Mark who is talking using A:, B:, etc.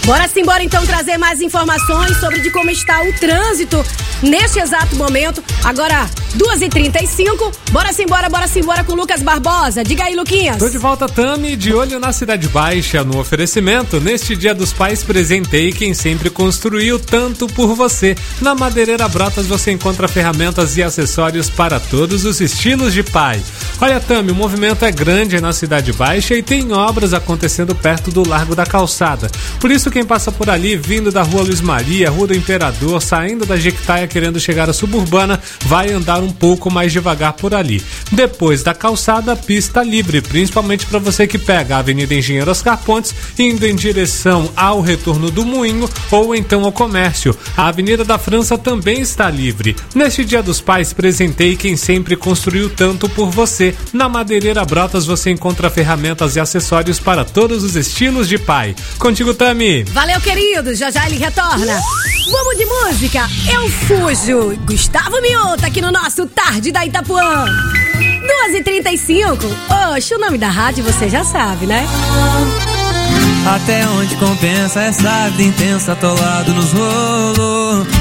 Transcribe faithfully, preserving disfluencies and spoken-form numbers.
A: Bora simbora então trazer mais informações sobre de como está o trânsito neste exato momento. Agora, duas e trinta e cinco. Bora simbora, bora simbora com o Lucas Barbosa. Diga aí, Luquinhas.
B: Tô de volta, Tami, de olho na Cidade Baixa, no oferecimento. Neste Dia dos Pais, presentei quem sempre construiu tanto por você. Na Madeireira Brotas você encontra ferramentas e acessórios para todos os estilos de pai. Olha, Tami, o movimento é grande na Cidade Baixa e tem obras acontecendo perto do Largo da Calçada. Por isso, quem passa por ali, vindo da Rua Luiz Maria, Rua do Imperador, saindo da Jequitaia, querendo chegar à Suburbana, vai andar um pouco mais devagar por ali. Depois da calçada, pista livre, principalmente para você que pega a Avenida Engenheiro Oscar Pontes, indo em direção ao retorno do Moinho ou então ao comércio. A Avenida da França também está livre. Neste Dia dos Pais, presentei quem sempre construiu tanto por você. Na Madeireira Brotas você encontra ferramentas e acessórios para todos os estilos de pai. Contigo, Tami.
A: Valeu, querido. Já já ele retorna. Vamos de música. Eu fujo. Gustavo Mioto aqui no nosso Tarde da Itapuã. duas e trinta e cinco. Oxe, o nome da rádio você já sabe, né?
C: Até onde compensa essa vida intensa, atolado nos rolos.